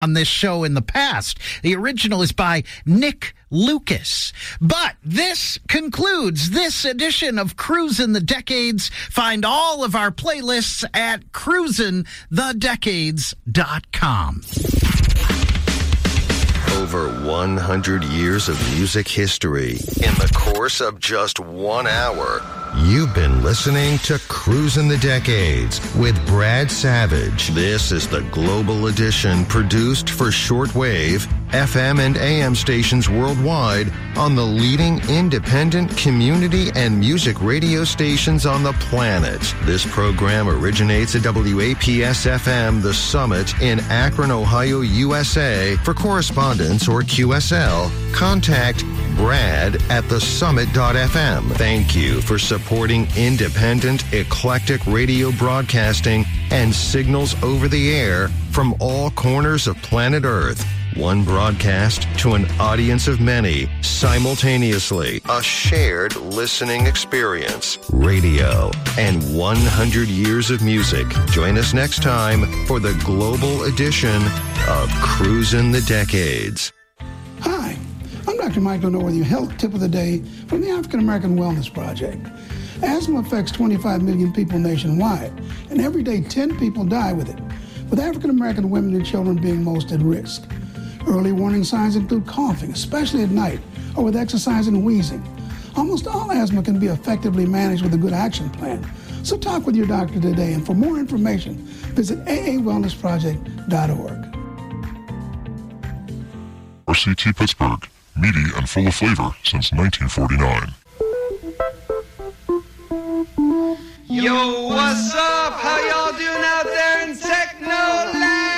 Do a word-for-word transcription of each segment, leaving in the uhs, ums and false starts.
on this show in the past. The original is by Nick Lucas. But this concludes this edition of Cruisin' the Decades. Find all of our playlists at cruisin the decades dot com. Over one hundred years of music history in the course of just one hour. You've been listening to Cruisin' the Decades with Brad Savage. This is the Global Edition produced for shortwave, F M and A M stations worldwide on the leading independent community and music radio stations on the planet. This program originates at W A P S F M The Summit in Akron, Ohio, U S A. For correspondence or Q S L, contact Brad at the summit dot f m. Thank you for supporting independent, eclectic radio broadcasting and signals over the air from all corners of planet Earth. One broadcast to an audience of many, simultaneously. A shared listening experience. Radio and one hundred years of music. Join us next time for the global edition of Cruisin' the Decades. Hi, I'm Doctor Michael Norworthy, Health Tip of the Day from the African American Wellness Project. Asthma affects twenty-five million people nationwide, and every day ten people die with it, with African American women and children being most at risk. Early warning signs include coughing, especially at night, or with exercise and wheezing. Almost all asthma can be effectively managed with a good action plan. So talk with your doctor today, and for more information, visit a a wellness project dot org. R C T Pittsburgh, meaty and full of flavor since nineteen forty-nine. Yo, what's up? How y'all doing out there in Technoland?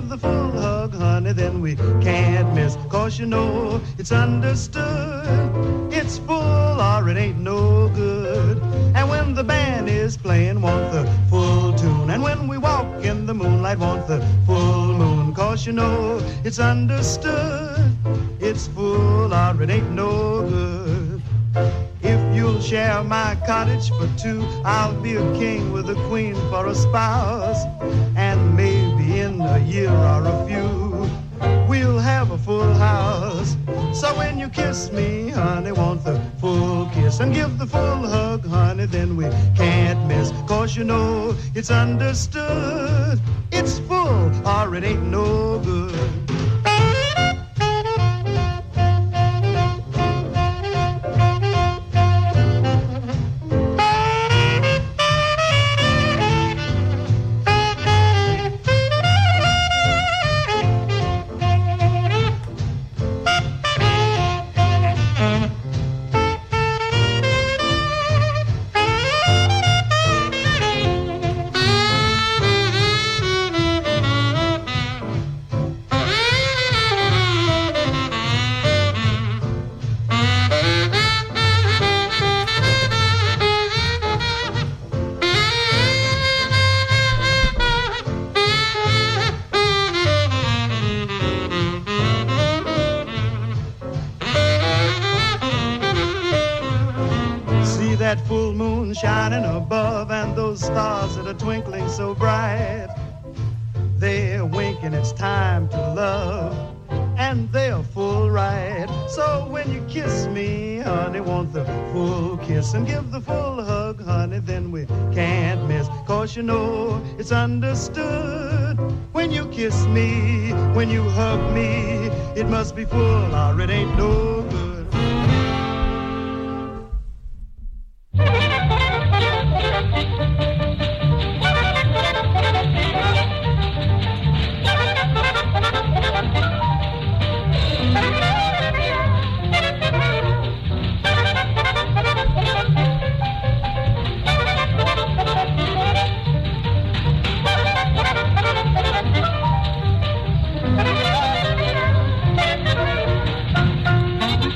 give the full hug, honey, then we can't miss. Cause you know it's understood, it's full or it ain't no good. And when the band is playing, want the full tune. And when we walk in the moonlight, want the full moon. Cause you know it's understood, it's full or it ain't no good. If you'll share my cottage for two, I'll be a king with a queen for a spouse. And maybe in a year or a few, we'll have a full house. So when you kiss me, honey, want the full kiss. And give the full hug, honey, then we can't miss. Cause you know it's understood, it's full or it ain't no good. That full moon shining above and those stars that are twinkling so bright. They're winking, it's time to love, and they're full right. So when you kiss me, honey, want the full kiss. And give the full hug, honey, then we can't miss. Cause you know it's understood, when you kiss me, when you hug me, it must be full or it ain't no good. Thank you.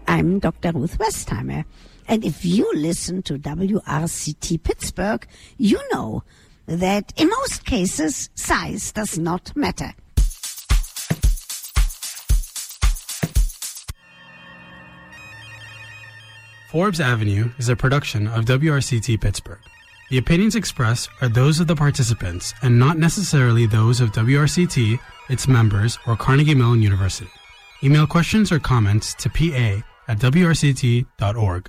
I'm Doctor Ruth Westheimer. And if you listen to W R C T Pittsburgh, you know that in most cases, size does not matter. Forbes Avenue is a production of W R C T Pittsburgh. The opinions expressed are those of the participants and not necessarily those of W R C T, its members, or Carnegie Mellon University. Email questions or comments to p a at w r c t dot org.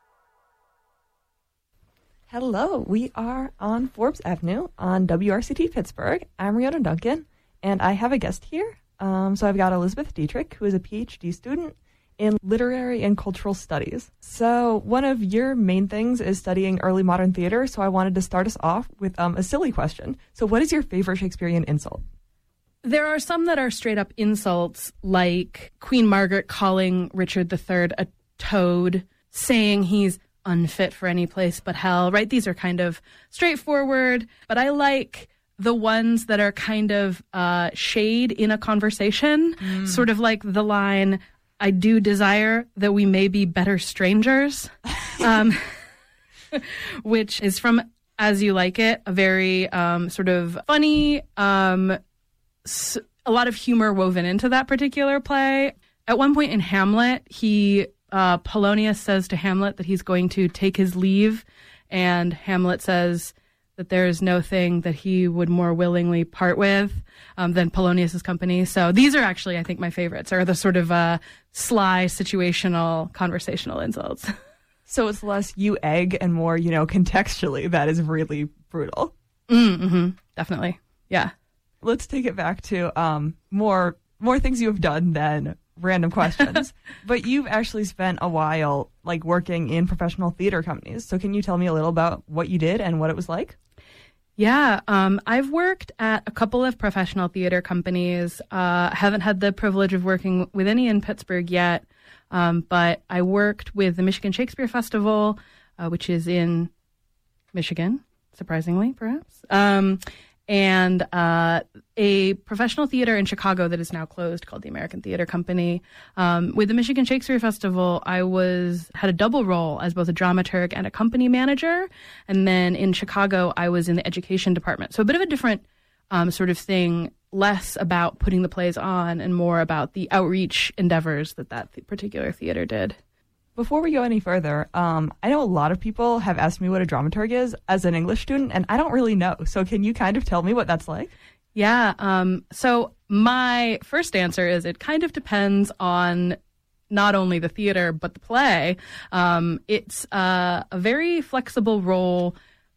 Hello, we are on Forbes Avenue on W R C T Pittsburgh. I'm Rihanna Duncan, and I have a guest here. Um, so I've got Elizabeth Dietrich, who is a P H D student in literary and cultural studies. So one of your main things is studying early modern theater, so I wanted to start us off with um, a silly question. So what is your favorite Shakespearean insult? There are some that are straight up insults, like Queen Margaret calling Richard the Third a toad, saying he's unfit for any place but hell, right? These are kind of straightforward, but I like the ones that are kind of uh, shade in a conversation, mm. sort of like the line, I do desire that we may be better strangers, um, which is from As You Like It, a very um, sort of funny, um, s- a lot of humor woven into that particular play. At one point in Hamlet, he uh, Polonius says to Hamlet that he's going to take his leave, and Hamlet says that there is no thing that he would more willingly part with um, than Polonius's company. So these are actually, I think, my favorites, are the sort of uh, sly, situational, conversational insults. So it's less you egg and more, you know, contextually, that is really brutal. Mm-hmm. Definitely. Yeah. Let's take it back to um, more more things you have done than random questions. But you've actually spent a while like working in professional theater companies. So can you tell me a little about what you did and what it was like? Yeah, um, I've worked at a couple of professional theater companies. Uh, haven't had the privilege of working with any in Pittsburgh yet, um, but I worked with the Michigan Shakespeare Festival, uh, which is in Michigan, surprisingly, perhaps, um, and uh, a professional theater in Chicago that is now closed called the American Theater Company. Um, with the Michigan Shakespeare Festival, I was had a double role as both a dramaturg and a company manager. And then in Chicago, I was in the education department. So a bit of a different um, sort of thing, less about putting the plays on and more about the outreach endeavors that that th- particular theater did. Before we go any further, um, I know a lot of people have asked me what a dramaturg is as an English student, and I don't really know. So can you kind of tell me what that's like? Yeah. Um, so my first answer is it kind of depends on not only the theater, but the play. Um, it's uh, a very flexible role.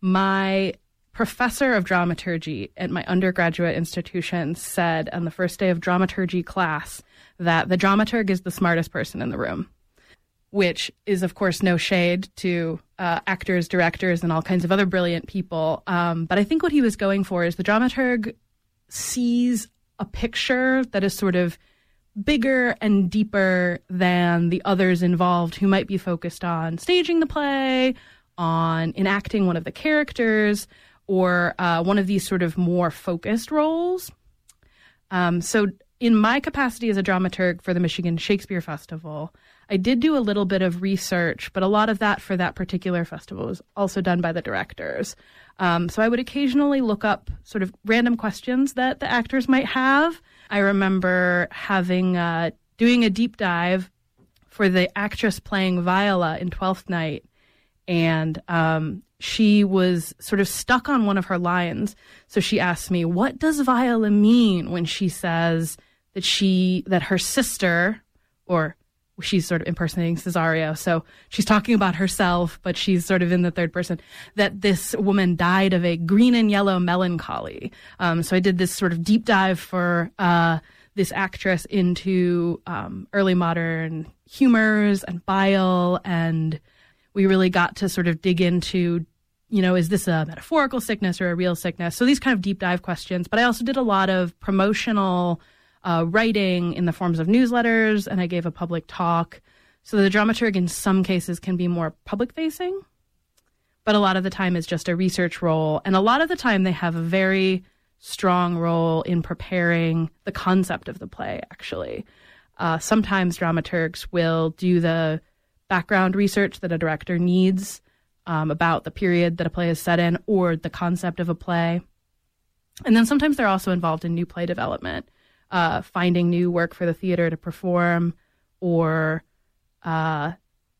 My professor of dramaturgy at my undergraduate institution said on the first day of dramaturgy class that the dramaturg is the smartest person in the room, which is, of course, no shade to uh, actors, directors, and all kinds of other brilliant people. Um, but I think what he was going for is the dramaturg sees a picture that is sort of bigger and deeper than the others involved who might be focused on staging the play, on enacting one of the characters, or uh, one of these sort of more focused roles. Um, so in my capacity as a dramaturg for the Michigan Shakespeare Festival, I did do a little bit of research, but a lot of that for that particular festival was also done by the directors. Um, so I would occasionally look up sort of random questions that the actors might have. I remember having uh, doing a deep dive for the actress playing Viola in Twelfth Night, and um, she was sort of stuck on one of her lines. So she asked me, "What does Viola mean when she says that she that her sister or she's sort of impersonating Cesario. So she's talking about herself, but she's sort of in the third person, that this woman died of a green and yellow melancholy. Um, so I did this sort of deep dive for uh, this actress into um, early modern humors and bile. And we really got to sort of dig into, you know, is this a metaphorical sickness or a real sickness? So these kind of deep dive questions. But I also did a lot of promotional Uh, writing in the forms of newsletters, and I gave a public talk. So the dramaturg in some cases can be more public-facing, but a lot of the time is just a research role. And a lot of the time they have a very strong role in preparing the concept of the play, actually. Uh, sometimes dramaturgs will do the background research that a director needs um, about the period that a play is set in or the concept of a play. And then sometimes they're also involved in new play development, uh, finding new work for the theater to perform, or uh,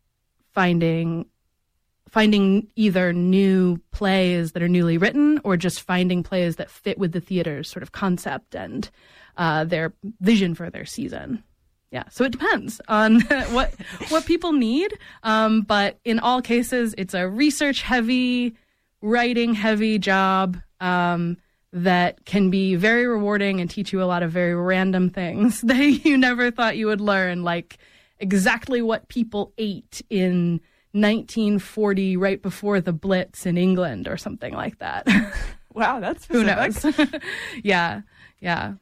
finding finding either new plays that are newly written or just finding plays that fit with the theater's sort of concept and uh, their vision for their season. Yeah, so it depends on what what people need. Um, but in all cases, it's a research-heavy, writing-heavy job um, that can be very rewarding and teach you a lot of very random things that you never thought you would learn, like exactly what people ate in nineteen forty, right before the Blitz in England or something like that. Wow, that's Who specific. knows? yeah, yeah.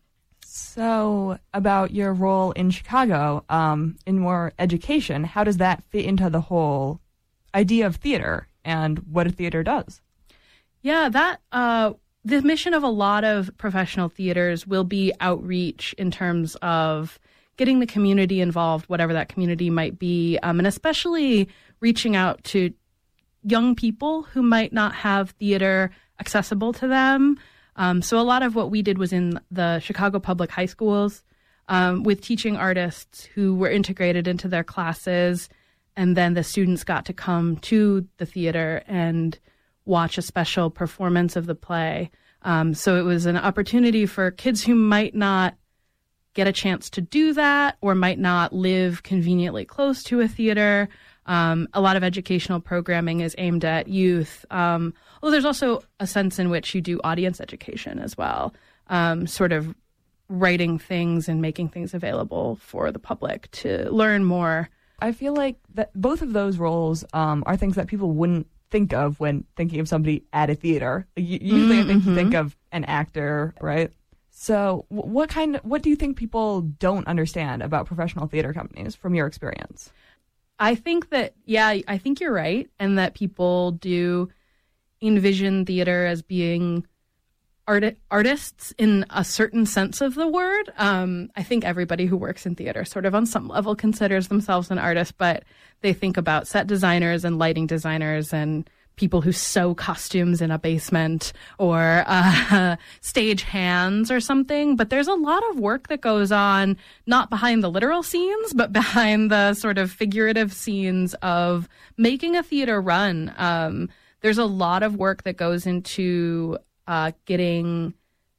So about your role in Chicago, um, in more education, how does that fit into the whole idea of theater and what a theater does? Yeah, that uh, the mission of a lot of professional theaters will be outreach in terms of getting the community involved, whatever that community might be, um, and especially reaching out to young people who might not have theater accessible to them. Um, so a lot of what we did was in the Chicago public high schools um, with teaching artists who were integrated into their classes, and then the students got to come to the theater and watch a special performance of the play. Um, so it was an opportunity for kids who might not get a chance to do that or might not live conveniently close to a theater. Um, a lot of educational programming is aimed at youth. Um, well, there's also a sense in which you do audience education as well, um, sort of writing things and making things available for the public to learn more. I feel like that both of those roles um, are things that people wouldn't think of when thinking of somebody at a theater. Usually mm-hmm. I think you think of an actor, right? So what kind, what do you think people don't understand about professional theater companies from your experience? I think that, yeah, I think you're right. And that people do envision theater as being art- artists in a certain sense of the word. Um, I think everybody who works in theater sort of on some level considers themselves an artist, but they think about set designers and lighting designers and people who sew costumes in a basement or uh, stage hands or something. But there's a lot of work that goes on, not behind the literal scenes, but behind the sort of figurative scenes of making a theater run. Um, there's a lot of work that goes into uh, getting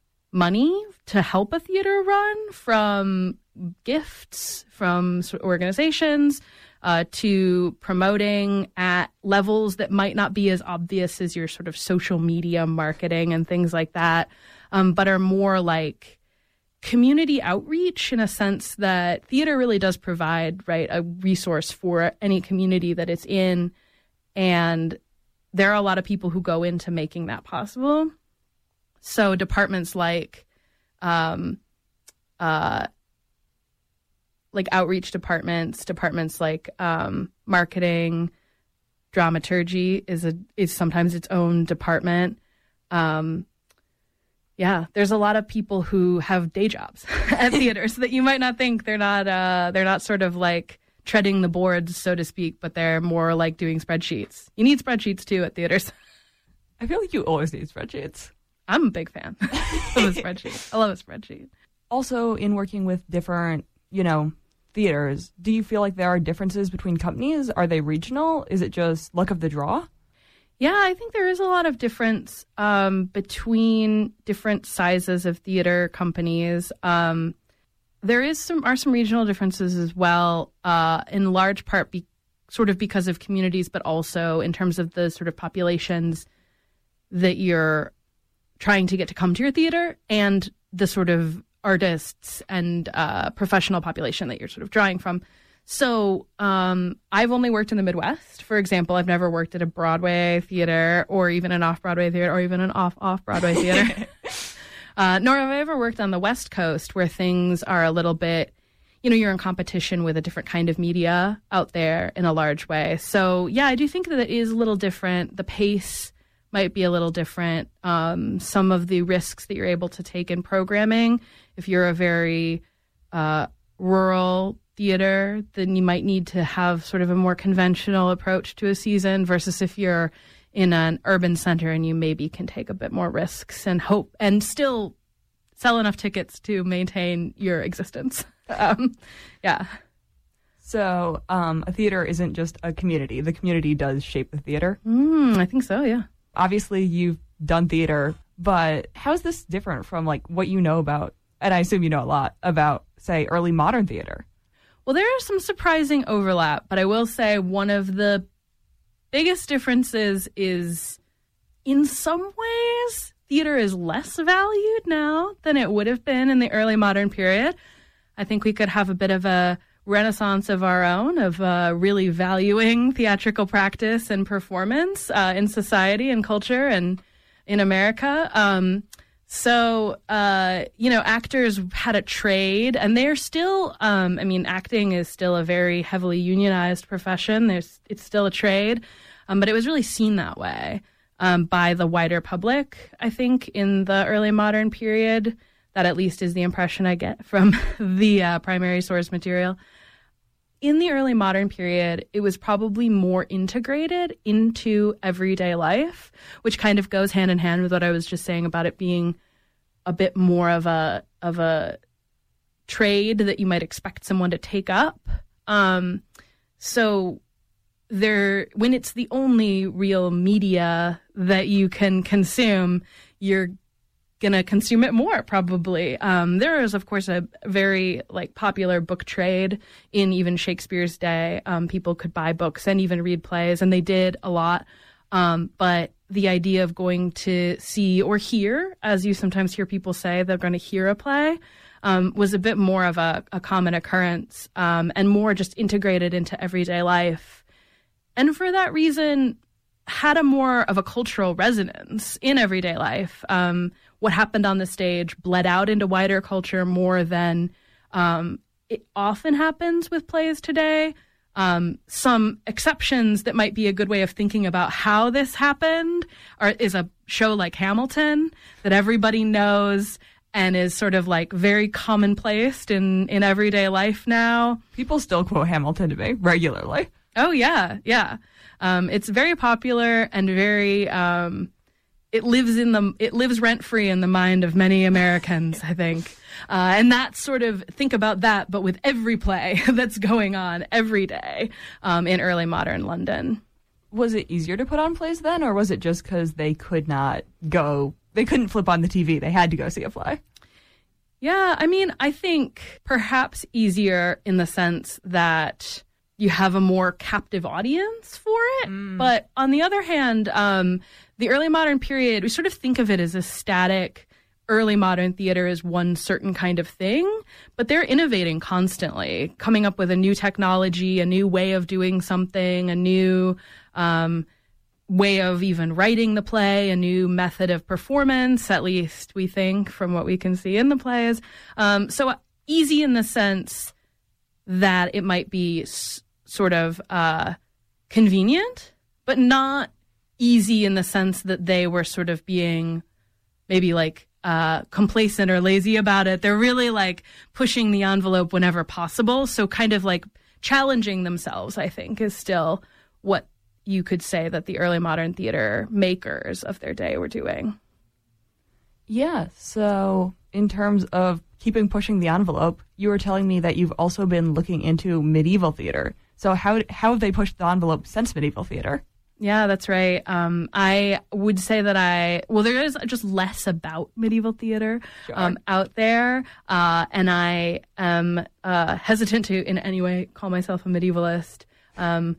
money to help a theater run, from gifts from organizations, Uh, to promoting at levels that might not be as obvious as your sort of social media marketing and things like that, um, but are more like community outreach in a sense that theater really does provide, right, a resource for any community that it's in. And there are a lot of people who go into making that possible. So departments like um, uh, like outreach departments, departments like um, marketing, dramaturgy is a is sometimes its own department. Um, yeah, there's a lot of people who have day jobs at theaters that you might not think they're not uh, they're not sort of like treading the boards, so to speak, but they're more like doing spreadsheets. You need spreadsheets too at theaters. I feel like you always need spreadsheets. I'm a big fan of a spreadsheet. I love a spreadsheet. Also, in working with different, you know, theaters, do you feel like there are differences between companies? Are they regional? Is it just luck of the draw? Yeah, I think there is a lot of difference um, between different sizes of theater companies. Um, there is some are some regional differences as well, uh, in large part be, sort of because of communities, but also in terms of the sort of populations that you're trying to get to come to your theater and the sort of artists and uh, professional population that you're sort of drawing from. So um, I've only worked in the Midwest, for example. I've never worked at a Broadway theater or even an off-Broadway theater or even an off-off-Broadway theater. uh, nor have I ever worked on the West Coast, where things are a little bit, you know, you're in competition with a different kind of media out there in a large way. So yeah, I do think that it is a little different. The pace might be a little different. Um, some of the risks that you're able to take in programming, if you're a very uh, rural theater, then you might need to have sort of a more conventional approach to a season versus if you're in an urban center and you maybe can take a bit more risks and hope and still sell enough tickets to maintain your existence. um, yeah. So um, a theater isn't just a community. The community does shape the theater. Mm, I think so, yeah. Obviously, you've done theater, but how is this different from like what you know about, and I assume you know a lot about, say, early modern theater? Well, there is some surprising overlap, but I will say one of the biggest differences is in some ways, theater is less valued now than it would have been in the early modern period. I think we could have a bit of a renaissance of our own of uh, really valuing theatrical practice and performance uh, in society and culture and in America. Um, so, uh, you know, actors had a trade, and they're still, um, I mean, acting is still a very heavily unionized profession. There's, it's still a trade, um, but it was really seen that way um, by the wider public, I think, in the early modern period. That at least is the impression I get from the uh, primary source material. In the early modern period, it was probably more integrated into everyday life, which kind of goes hand in hand with what I was just saying about it being a bit more of a of a trade that you might expect someone to take up. Um, so there, when it's the only real media that you can consume, you're going to consume it more, probably. Um, there is, of course, a very like popular book trade in even Shakespeare's day. Um, people could buy books and even read plays, and they did a lot. Um, but the idea of going to see or hear, as you sometimes hear people say, they're going to hear a play, um, was a bit more of a, a common occurrence um, and more just integrated into everyday life. And for that reason, had a more of a cultural resonance in everyday life. Um, what happened on the stage bled out into wider culture more than um, it often happens with plays today. Um, some exceptions that might be a good way of thinking about how this happened are, is a show like Hamilton that everybody knows and is sort of like very commonplace in, in everyday life now. People still quote Hamilton to me regularly. Oh, yeah, yeah. Um, it's very popular and very... Um, It lives in the it lives rent free in the mind of many Americans, I think, uh, and that's sort of think about that, but with every play that's going on every day um, in early modern London. Was it easier to put on plays then, or was it just because they could not go? They couldn't flip on the T V; they had to go see a play. Yeah, I mean, I think perhaps easier in the sense that you have a more captive audience for it, mm. but on the other hand. Um, The early modern period, we sort of think of it as a static, early modern theater is one certain kind of thing, but they're innovating constantly, coming up with a new technology, a new way of doing something, a new um, way of even writing the play, a new method of performance, at least we think from what we can see in the plays. Um, so easy in the sense that it might be s- sort of uh, convenient, but not easy in the sense that they were sort of being maybe like uh, complacent or lazy about it. They're really like pushing the envelope whenever possible. So kind of like challenging themselves, I think, is still what you could say that the early modern theater makers of their day were doing. Yeah. So in terms of keeping pushing the envelope, you were telling me that you've also been looking into medieval theater. So how how have they pushed the envelope since medieval theater? Yeah, that's right. Um, I would say that I, well, there is just less about medieval theater sure. um, out there. Uh, and I am uh, hesitant to in any way call myself a medievalist. Um,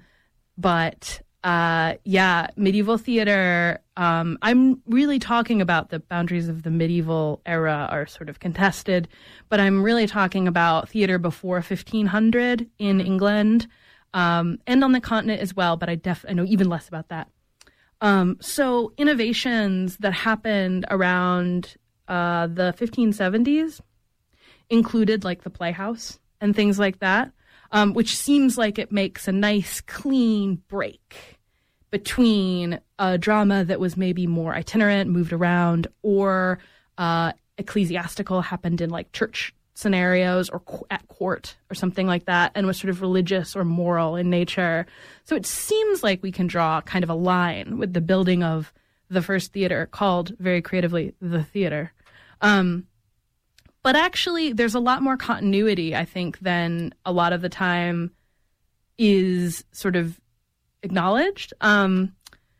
but uh, yeah, medieval theater, um, I'm really talking about the boundaries of the medieval era are sort of contested, but I'm really talking about theater before fifteen hundred in England. Um, and on the continent as well, but I def I know even less about that. Um, so innovations that happened around uh, the fifteen seventies included like the Playhouse and things like that, um, which seems like it makes a nice, clean break between a drama that was maybe more itinerant, moved around, or uh, ecclesiastical, happened in like church scenarios or qu- at court or something like that, and was sort of religious or moral in nature. So it seems like we can draw kind of a line with the building of the first theater, called very creatively the theater. Um, but actually, there's a lot more continuity, I think, than a lot of the time is sort of acknowledged. Um,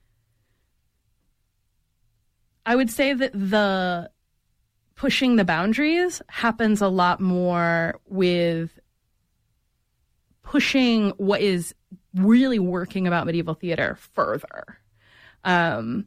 I would say that the pushing the boundaries happens a lot more with pushing what is really working about medieval theater further. Um,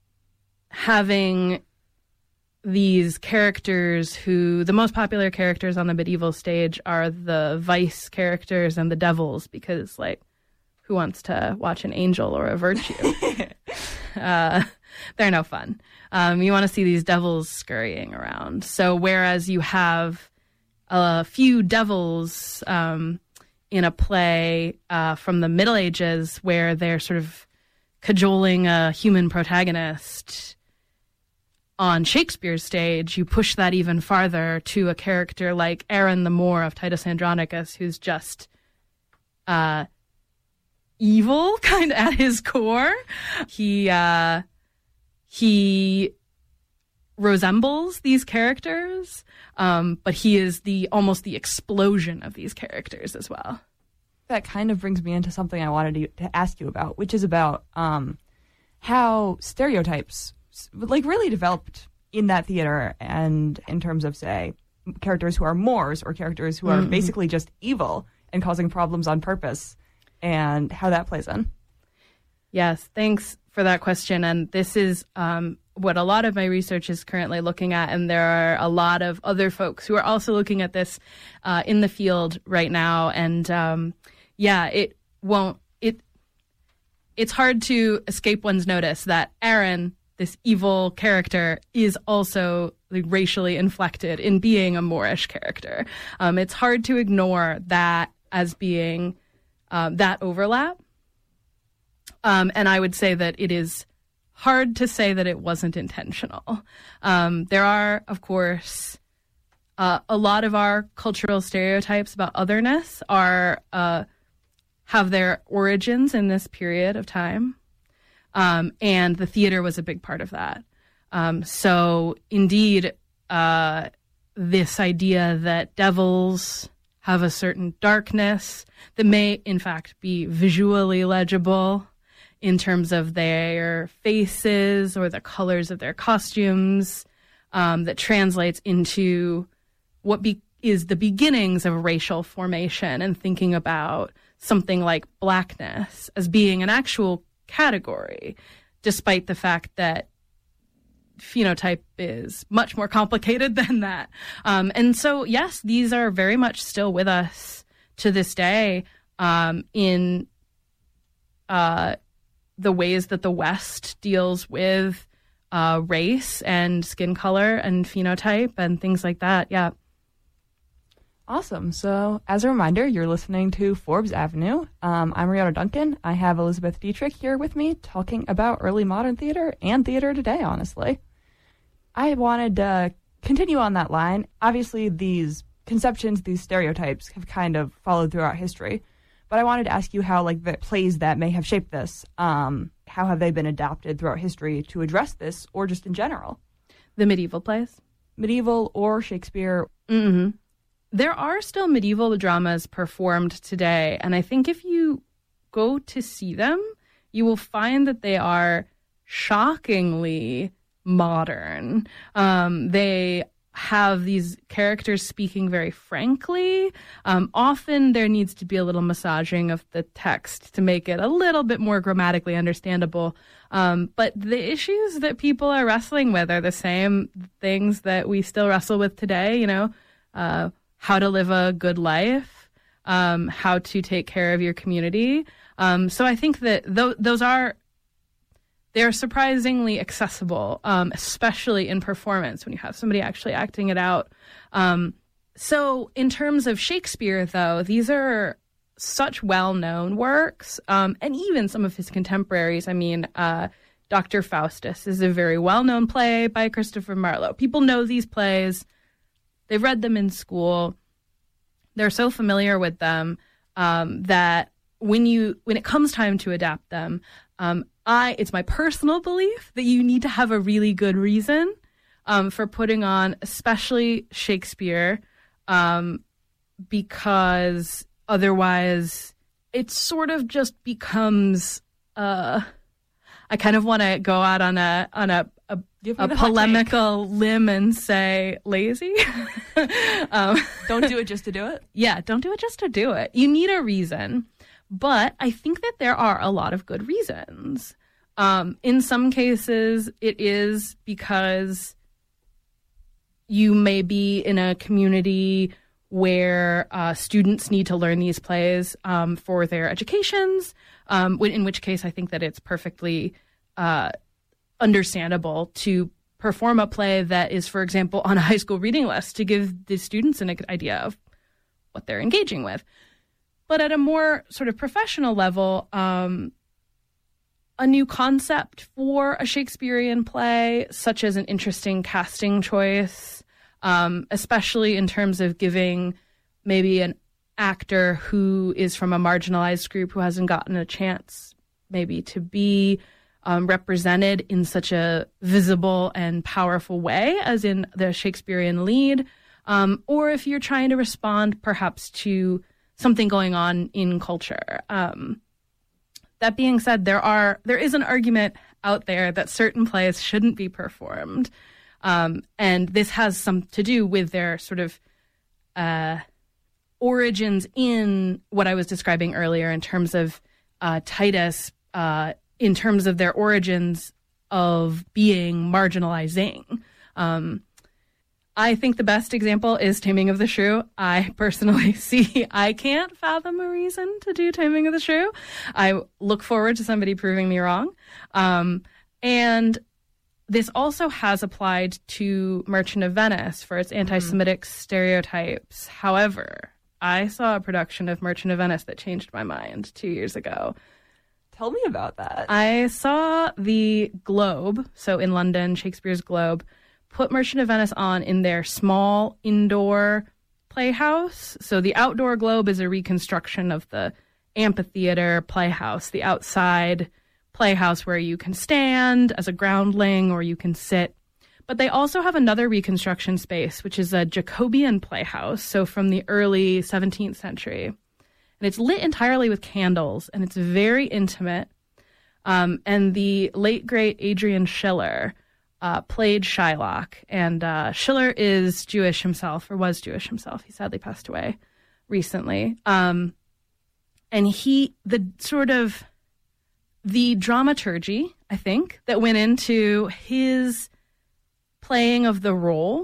having these characters who, the most popular characters on the medieval stage are the vice characters and the devils, because, like, who wants to watch an angel or a virtue? uh, they're no fun. Um, you want to see these devils scurrying around. So whereas you have a few devils um, in a play uh, from the Middle Ages where they're sort of cajoling a human protagonist, on Shakespeare's stage, you push that even farther to a character like Aaron the Moor of Titus Andronicus, who's just uh, evil, kind of at his core. He uh, he resembles these characters, um, but he is the almost the explosion of these characters as well. That kind of brings me into something I wanted to, to ask you about, which is about um, how stereotypes like really developed in that theater, and in terms of, say, characters who are Moors or characters who are mm-hmm. basically just evil and causing problems on purpose, and how that plays in. Yes, thanks for that question. And this is um, what a lot of my research is currently looking at, and there are a lot of other folks who are also looking at this uh, in the field right now. And um, yeah, it won't, it it's hard to escape one's notice that Aaron, this evil character, is also like, racially inflected in being a Moorish character. Um, it's hard to ignore that as being um, that overlap. Um, and I would say that it is hard to say that it wasn't intentional. Um, there are, of course, uh, a lot of our cultural stereotypes about otherness are uh, have their origins in this period of time. Um, and the theater was a big part of that. Um, so indeed, uh, this idea that devils have a certain darkness that may, in fact, be visually legible in terms of their faces or the colors of their costumes, um, that translates into what be- is the beginnings of racial formation, and thinking about something like blackness as being an actual category, despite the fact that phenotype is much more complicated than that. Um, and so, yes, these are very much still with us to this day um, in uh, the ways that the West deals with uh, race and skin color and phenotype and things like that. Yeah. Awesome. So, as a reminder, you're listening to Forbes Avenue. Um, I'm Rihanna Duncan. I have Elizabeth Dietrich here with me talking about early modern theater and theater today, honestly. I wanted to continue on that line. Obviously, these conceptions, these stereotypes have kind of followed throughout history. But I wanted to ask you how, like, the plays that may have shaped this, um, how have they been adapted throughout history to address this, or just in general? The medieval plays? Medieval or Shakespeare. Mm-hmm. There are still medieval dramas performed today, and I think if you go to see them, you will find that they are shockingly modern. Um, they have these characters speaking very frankly. Um, often there needs to be a little massaging of the text to make it a little bit more grammatically understandable. Um, but the issues that people are wrestling with are the same things that we still wrestle with today, you know, uh, how to live a good life, um, how to take care of your community. Um, so I think that th- those are, they're surprisingly accessible, um, especially in performance when you have somebody actually acting it out. Um, so in terms of Shakespeare, though, these are such well-known works, um, and even some of his contemporaries. I mean, uh, Doctor Faustus is a very well-known play by Christopher Marlowe. People know these plays. they've read them in school. They're so familiar with them um, that when you when it comes time to adapt them, um, I it's my personal belief that you need to have a really good reason um, for putting on, especially Shakespeare, um, because otherwise it sort of just becomes. Uh, I kind of want to go out on a on a a, a polemical limb and say lazy. um, don't do it just to do it. Yeah, don't do it just to do it. You need a reason, but I think that there are a lot of good reasons. Um, in some cases, it is because you may be in a community where uh, students need to learn these plays um, for their educations, um, in which case I think that it's perfectly uh, understandable to perform a play that is, for example, on a high school reading list to give the students an idea of what they're engaging with. But at a more sort of professional level, um, a new concept for a Shakespearean play, such as an interesting casting choice, Um, especially in terms of giving maybe an actor who is from a marginalized group who hasn't gotten a chance maybe to be um, represented in such a visible and powerful way as in the Shakespearean lead, um, or if you're trying to respond perhaps to something going on in culture. Um, that being said, there are there is an argument out there that certain plays shouldn't be performed. Um, and this has some to do with their sort of uh, origins in what I was describing earlier in terms of uh, Titus, uh, in terms of their origins of being marginalizing. Um, I think the best example is Taming of the Shrew. I personally see I can't fathom a reason to do Taming of the Shrew. I look forward to somebody proving me wrong. Um, and This also has applied to Merchant of Venice for its anti-Semitic mm. stereotypes. However, I saw a production of Merchant of Venice that changed my mind two years ago. Tell me about that. I saw the Globe, so in London, Shakespeare's Globe, put Merchant of Venice on in their small indoor playhouse. So the outdoor Globe is a reconstruction of the amphitheater playhouse, the outside playhouse where you can stand as a groundling or you can sit. But they also have another reconstruction space, which is a Jacobean playhouse, so from the early seventeenth century. And it's lit entirely with candles, and it's very intimate. Um, and the late, great Adrian Schiller uh, played Shylock. And uh, Schiller is Jewish himself, or was Jewish himself. He sadly passed away recently. Um, and he, the sort of... The dramaturgy, I think, that went into his playing of the role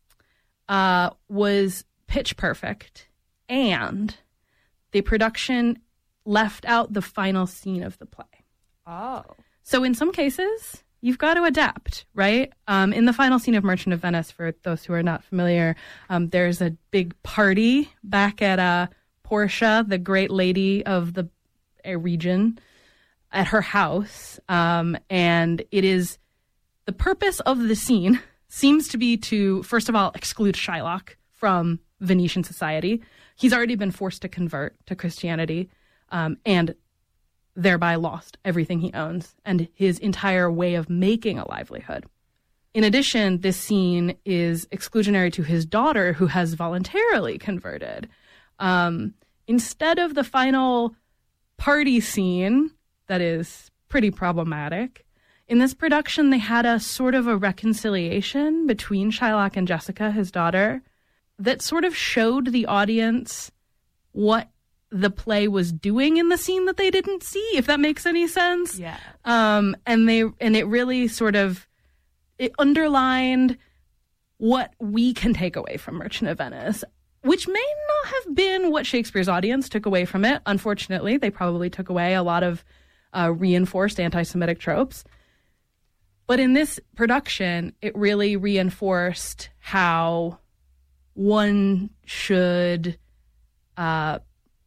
uh, was pitch perfect, and the production left out the final scene of the play. Oh. So in some cases, you've got to adapt, right? Um, in the final scene of Merchant of Venice, for those who are not familiar, um, there's a big party back at uh, Portia, the great lady of the uh, region, at her house, um, and it is the purpose of the scene seems to be to, first of all, exclude Shylock from Venetian society. He's already been forced to convert to Christianity, um, and thereby lost everything he owns and his entire way of making a livelihood. In addition, this scene is exclusionary to his daughter, who has voluntarily converted. Um, instead of the final party scene, that is pretty problematic. In this production, they had a sort of a reconciliation between Shylock and Jessica, his daughter, that sort of showed the audience what the play was doing in the scene that they didn't see, if that makes any sense. Yeah. Um, and they and it really sort of it underlined what we can take away from Merchant of Venice, which may not have been what Shakespeare's audience took away from it. Unfortunately, they probably took away a lot of Uh, reinforced anti-Semitic tropes. But in this production, it really reinforced how one should uh,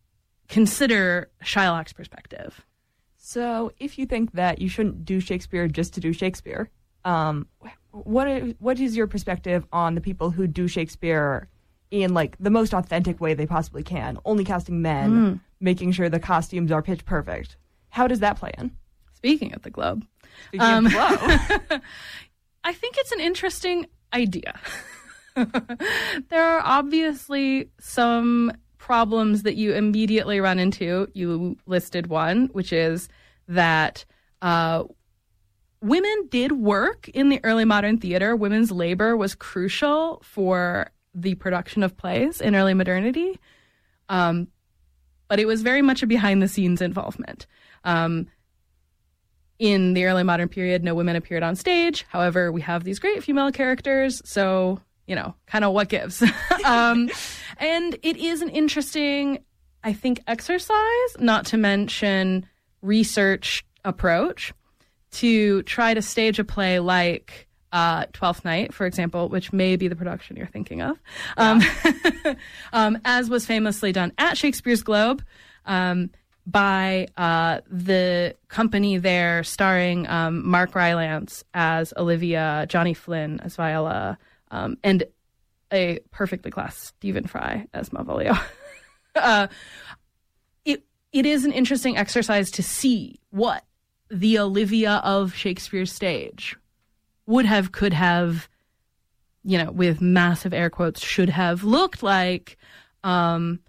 consider Shylock's perspective. So if you think that you shouldn't do Shakespeare just to do Shakespeare, um, what is, what is your perspective on the people who do Shakespeare in like the most authentic way they possibly can, only casting men, mm. making sure the costumes are pitch perfect? How does that play in? Speaking of the Globe, Speaking um, of the Globe, I think it's an interesting idea. There are obviously some problems that you immediately run into. You listed one, which is that uh, women did work in the early modern theater. Women's labor was crucial for the production of plays in early modernity. Um, but it was very much a behind-the-scenes involvement. Um, in the early modern period, no women appeared on stage. However, we have these great female characters, so, you know, kind of what gives. um, and it is an interesting, I think, exercise, not to mention research approach, to try to stage a play like uh, Twelfth Night, for example, which may be the production you're thinking of, um, yeah. um, as was famously done at Shakespeare's Globe um, by uh, the company there, starring um, Mark Rylance as Olivia, Johnny Flynn as Viola, um, and a perfectly classed Stephen Fry as Malvolio. uh, it it is an interesting exercise to see what the Olivia of Shakespeare's stage would have, could have, you know, with massive air quotes, should have looked like. Um,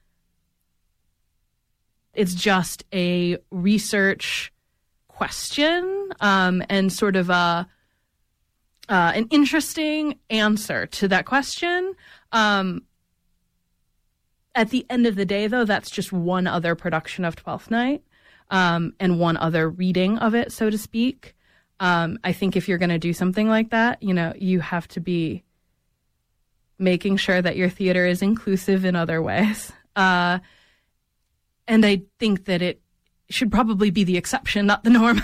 it's just a research question um, and sort of a uh, an interesting answer to that question. Um, at the end of the day, though, that's just one other production of Twelfth Night um, and one other reading of it, so to speak. Um, I think if you're going to do something like that, you know, you have to be making sure that your theater is inclusive in other ways. Uh, and I think that it should probably be the exception, not the norm,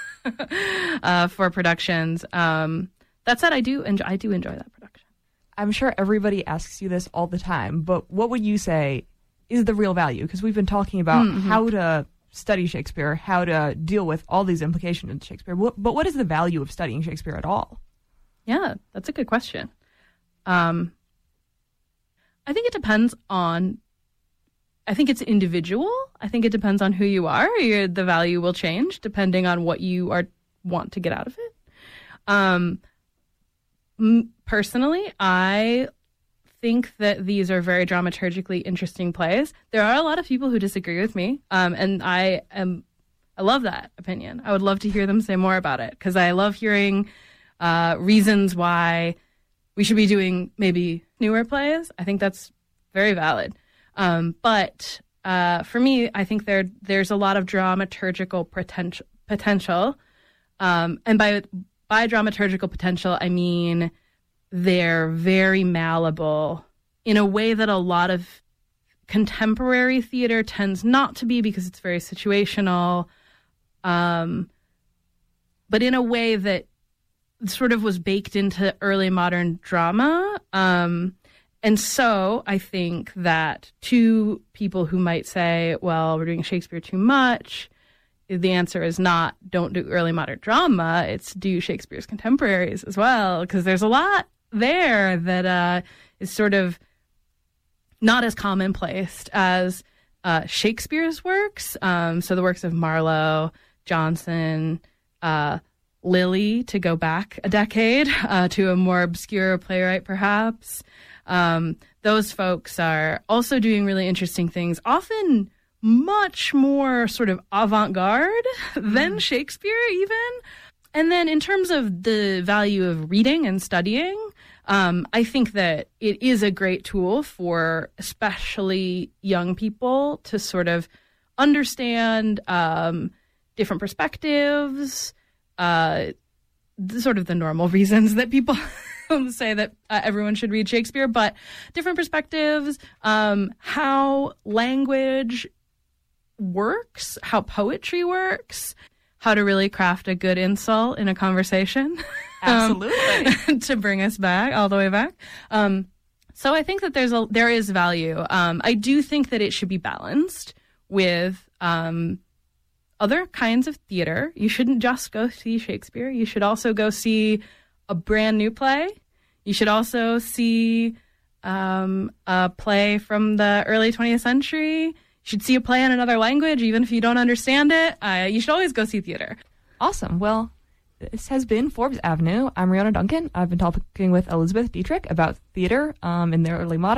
uh, for productions. Um, that said, I do enjoy, I do enjoy that production. I'm sure everybody asks you this all the time, but what would you say is the real value? Because we've been talking about mm-hmm. how to study Shakespeare, how to deal with all these implications in Shakespeare. But what is the value of studying Shakespeare at all? Yeah, that's a good question. Um, I think it depends on, I think it's individual. I think it depends on who you are. Your, the value will change depending on what you are want to get out of it. Um, m- personally, I think that these are very dramaturgically interesting plays. There are a lot of people who disagree with me, um, and I am I love that opinion. I would love to hear them say more about it, because I love hearing uh, reasons why we should be doing maybe newer plays. I think that's very valid. Um, but uh, for me, I think there there's a lot of dramaturgical potential. potential. Um, and by by dramaturgical potential, I mean they're very malleable in a way that a lot of contemporary theater tends not to be, because it's very situational, um, but in a way that sort of was baked into early modern drama. Um, and so I think that to people who might say, well, we're doing Shakespeare too much, the answer is not don't do early modern drama, it's do Shakespeare's contemporaries as well, because there's a lot there that uh, is sort of not as commonplace as uh, Shakespeare's works. Um, so the works of Marlowe, Johnson, uh, Lilly, to go back a decade uh, to a more obscure playwright, perhaps. Um, those folks are also doing really interesting things, often much more sort of avant-garde mm. than Shakespeare even. And then in terms of the value of reading and studying, um, I think that it is a great tool for especially young people to sort of understand um, different perspectives, uh, sort of the normal reasons that people say that uh, everyone should read Shakespeare, but different perspectives, um, how language works, how poetry works, how to really craft a good insult in a conversation. Absolutely. um, to bring us back, all the way back. Um, so I think that there's a, there is value. Um, I do think that it should be balanced with um, other kinds of theater. You shouldn't just go see Shakespeare. You should also go see a brand new play. You should also see um, a play from the early twentieth century. You should see a play in another language, even if you don't understand it. Uh, you should always go see theater. Awesome. Well, this has been Forbes Avenue. I'm Rihanna Duncan. I've been talking with Elizabeth Dietrich about theater um, in the early modern